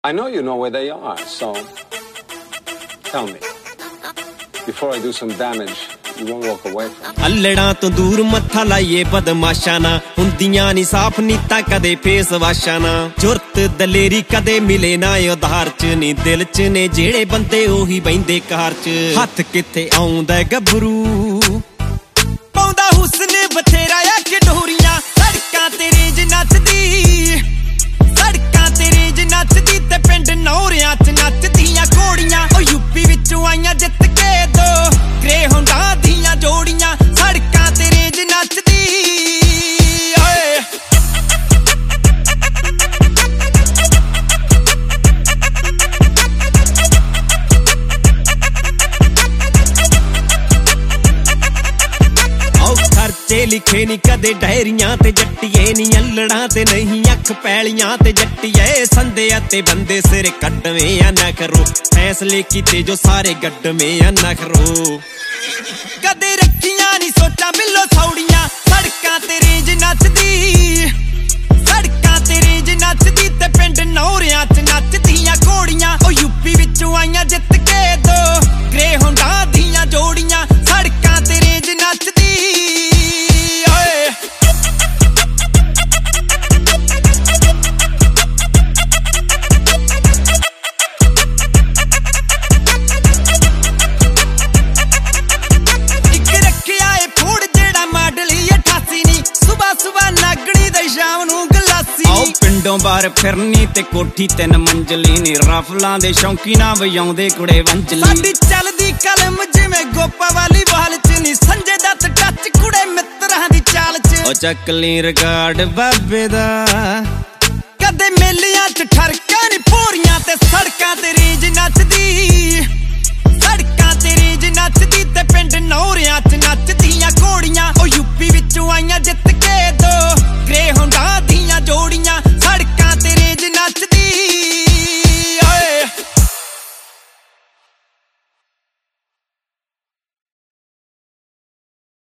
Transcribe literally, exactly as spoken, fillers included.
I know you know where they are, so tell me, before I do some damage, you won't walk away from me. अल्लड़ा तो दूर मत्था लाइए बदमाशा ना हुंदियां नी साफ नीता कदे फेस वाशा ना जुरत दलेरी कदे मिले ना उधार च नी दिल च ने जेड़े बंदे ओही बहिंदे कार च हथ किथे आउंदा गबरू पाउंदा हुस्न बथेरा आ के डोरियां सड़कां ते रेंज नचदी सड़कां ते रेंज नचदी ते पिंड नौरियां च नचदियां घोड़ियां ओ यूपी विचों आईयां जित के दो ग्रे होंडा दियां जोड़ियां सड़कां ते रेंज नचदी खर्चे लिखे नी कदे डायरियां ते जट्टिए नी अल्लड़ा ते नहीं अख पैलियां ते जट्टिए संदे ते बंदे सिर कड्डवे या ना करो फैसले कीते जो सारे गड्डवे या ना करो कदे रखियां नी सोचा मिलो सौड़ियां सड़कां ते रेंज नचदी सड़कां ते रेंज नचदी ते पिंड नौरियां च नचदियां घोड़ियां ओ यूपी विचों आईयां जित के दो ग्रे होंडा दियां जोड़ियां सड़कां ते रेंज नचदी पिंडों बार फिरनी ते कोठी तीन मंजली नी रफलां दे शौकी ना वजाउंदे कुड़े वंजली साडी चलदी कलम जिवें गोपा वाली बाल च नी संजय दत्त टच कुड़े मित्तरां दी चाल च ओ चकली रिकार्ड बाबे दा।